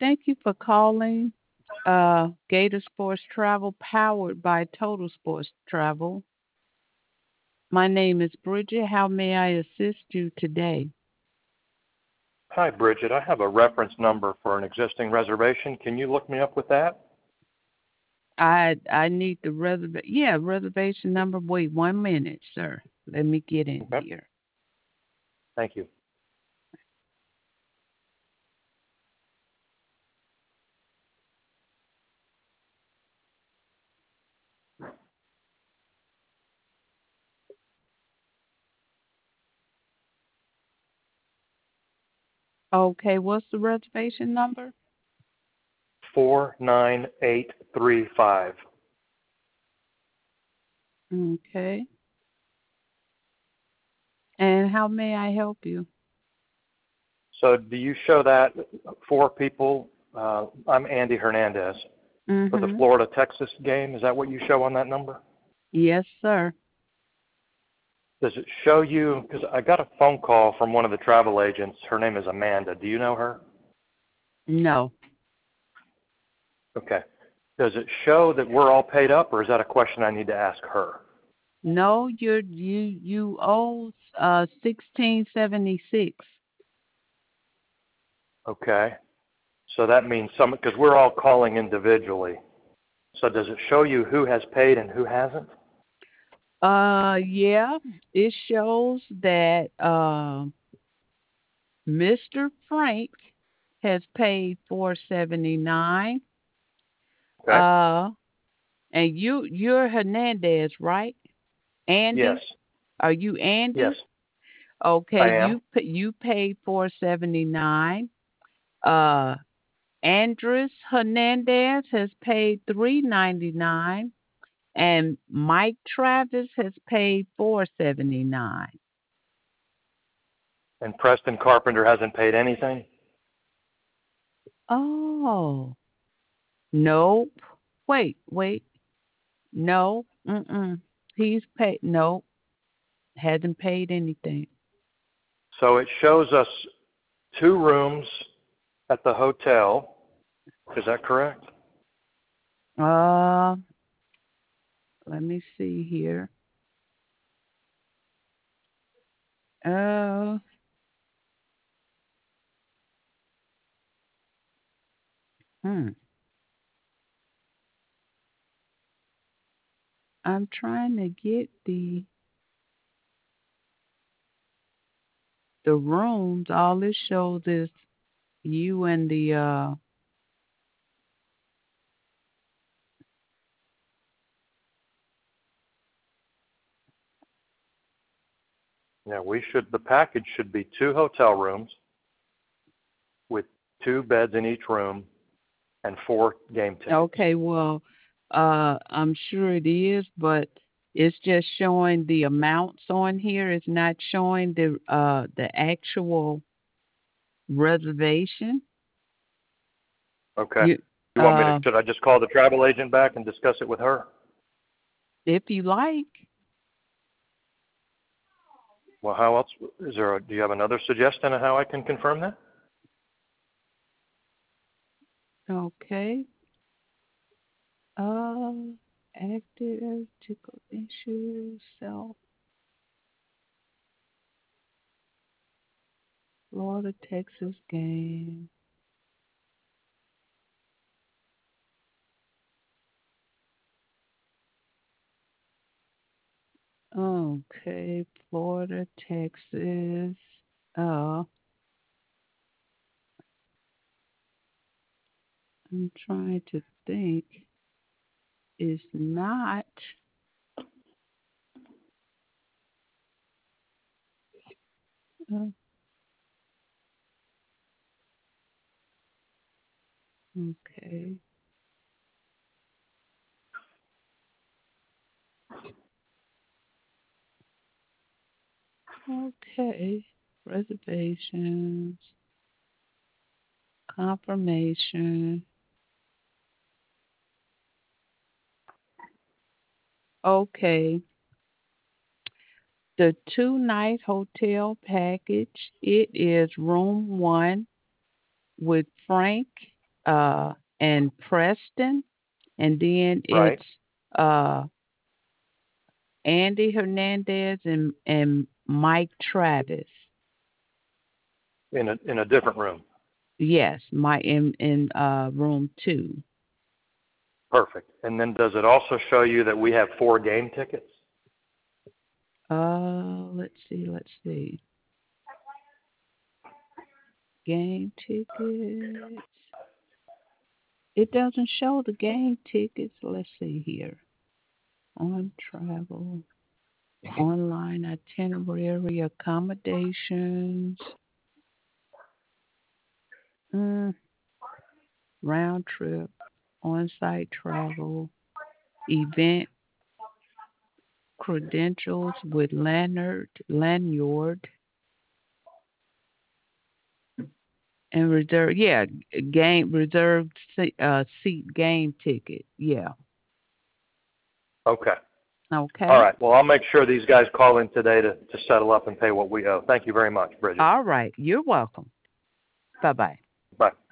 Thank you for calling Gator Sports Travel, powered by Total Sports Travel. My name is Bridget. How may I assist you today? Hi, Bridget. I have a reference number for an existing reservation. Can you look me up with that? I need the reservation number. Wait 1 minute, sir. Let me get in Okay. here. Thank you. Okay, what's the reservation number? 49835. Okay. And how may I help you? So do you show that four people? I'm Andy Hernandez for the Mm-hmm. Florida-Texas game. Is that what you show on that number? Yes, sir. Does it show you, because I got a phone call from one of the travel agents. Her name is Amanda. Do you know her? No. Okay. Does it show that we're all paid up, or is that a question I need to ask her? No, you owe 1676. Okay. So that means because we're all calling individually. So does it show you who has paid and who hasn't? Yeah, it shows that Mr. Frank has paid 479. Okay. Uh, and you're Hernandez, right? Yes. Andy? Are you Yes, Andy? Okay, I am. you paid 479. Uh, Andres Hernandez has paid 399, and Mike Travis has paid 479. And Preston Carpenter hasn't paid anything? Oh, nope. Wait. No, he's paid. No, hasn't paid anything. So it shows us two rooms at the hotel. Is that correct? Uh, Let me see here. Uh, hmm. I'm trying to get the rooms. All it shows is you and the Yeah, the package should be two hotel rooms with two beds in each room and four game tickets. Okay, well, I'm sure it is, but it's just showing the amounts on here. It's not showing the actual reservation. Okay. You Should I just call the travel agent back and discuss it with her? if you like. Well, how else, do you have another suggestion of how I can confirm that? Okay. Uh, Active tickle issues, self Florida Texas game. Okay, Florida, Texas. Uh, I'm trying to think. It's not. Uh, okay. Okay. Reservations, confirmation. Okay. The 2 night hotel package. It is room one with Frank. and Preston, and then Right. it's uh, Andy Hernandez and Mike Travis. In a different room. Yes, my in room 2. Perfect. And then does it also show you that we have 4 game tickets? Let's see. Game tickets. It doesn't show the game tickets. Let's see here. On travel, online itinerary, accommodations, mm, round trip, on-site travel, event credentials with Lanyard, and reserve. Yeah, game reserved seat game ticket. Yeah. Okay. All Okay. right. Well, I'll make sure these guys call in today to settle up and pay what we owe. Thank you very much, Bridget. All right. You're welcome. Bye bye. Bye.